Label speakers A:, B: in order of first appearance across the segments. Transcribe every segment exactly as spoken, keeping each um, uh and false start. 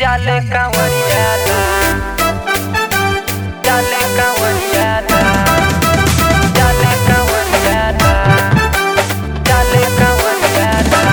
A: जाले कांवरिया ना, जाले कांवरिया ना, जाले कांवरिया ना, जाले कांवरिया ना।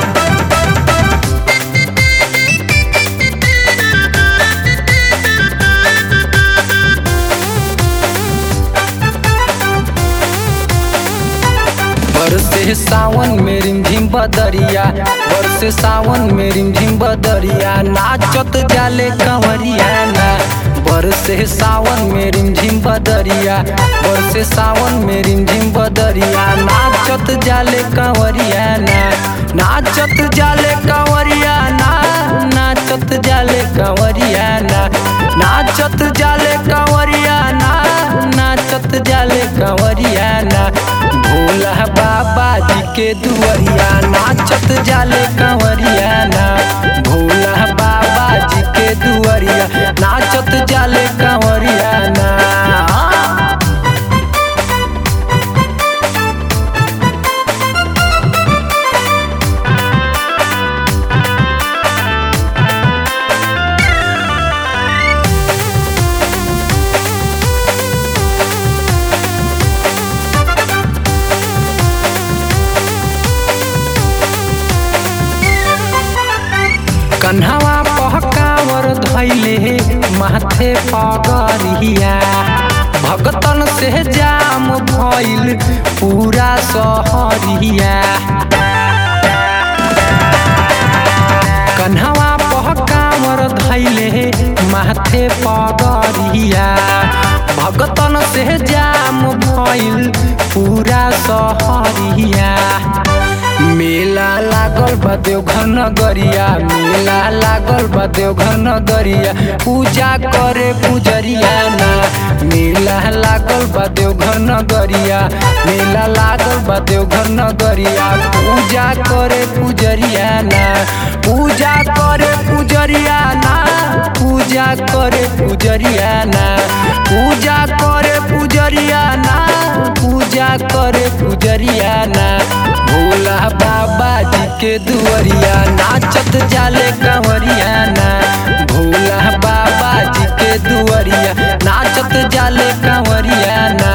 A: बरसे सावन में रिमझिम बदरिया, बरसे सावन में रिमझिम बदरिया, नाचत जाले कंवरिया ना। बरसे सावन में रिमझिम बदरिया, बरसे सावन में रिमझिम बदरिया, नाचत जाले कंवरिया ना, नाचत जाले कंवरिया ना, नाचत जाले कंवरिया ना, नाचत जाले कंवरिया ना, नाचत जाले कंवरिया ना। भोला बाबा जी के दुआरिया, नाचत जाले कंवरिया ना, भोला बाबा जी के दुआरिया, नाचत जाले कंवरिया ना। कन्हवा पहकावर धैले माथे पगरिया, भगतन से जाम भइल पूरा सहरिया। कन्हवा पहकावर धैले माथे पगरिया, भगतन से जाम भइल पूरा सहरिया। मेला लागल बा देवघर नगरिया, मेला लागल बा देवघर नगरिया, पूजा करे पुजरिया ना। मेला लागल बा देवघर नगरिया, मेला लागल बा देवघर नगरिया, पूजा करे पुजरिया ना, पूजा करे पुजरिया ना, पूजा करे पुजरिया ना, पूजा करे पुजरिया ना, पूजा करे पुजरिया ना। भोला बाबा जी के दुआरिया, नाचत जाले कंवरिया ना, भोला बाबा जी के दुआरिया, नाचत जाले कंवरिया ना।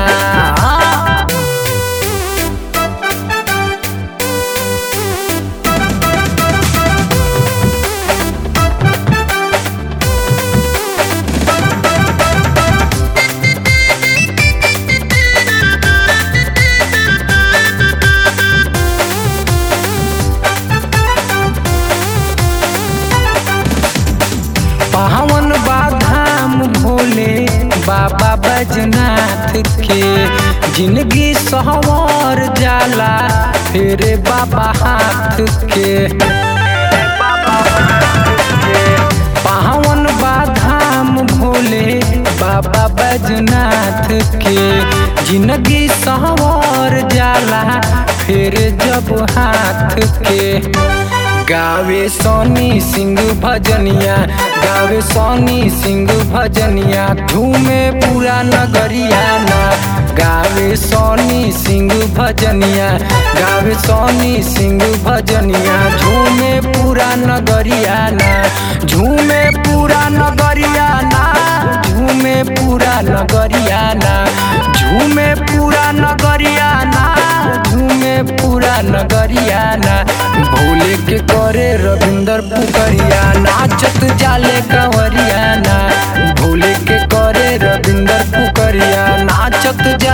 A: पावन बाधाम भोले बाबा बैजनाथ के, जिंदगी सहवर जाला फेरे बाबा हाथ के। पावन बाधाम भोले बाबा बैजनाथ के, जिंदगी सहवर जाला फेरे जब हाथ के। गावे सोनी सिंह भजनिया, गावे सोनी सिंह भजनिया, झूमे पूरा नगरिया ना। गावे सोनी सिंह भजनिया, गावे सोनी सिंह भजनिया, झूमे पूरा नगरिया ना, झूमे पूरा नगरिया ना, झूमे पूरा नगरिया ना, झूमे पूरा नगरिया ना, झूमे पूरा नगरिया ना। भोले के करे रविंदर पुकरिया, नाचत जाले कंवरिया ना, भोले के करे रविंदर पुकरिया, नाचत जा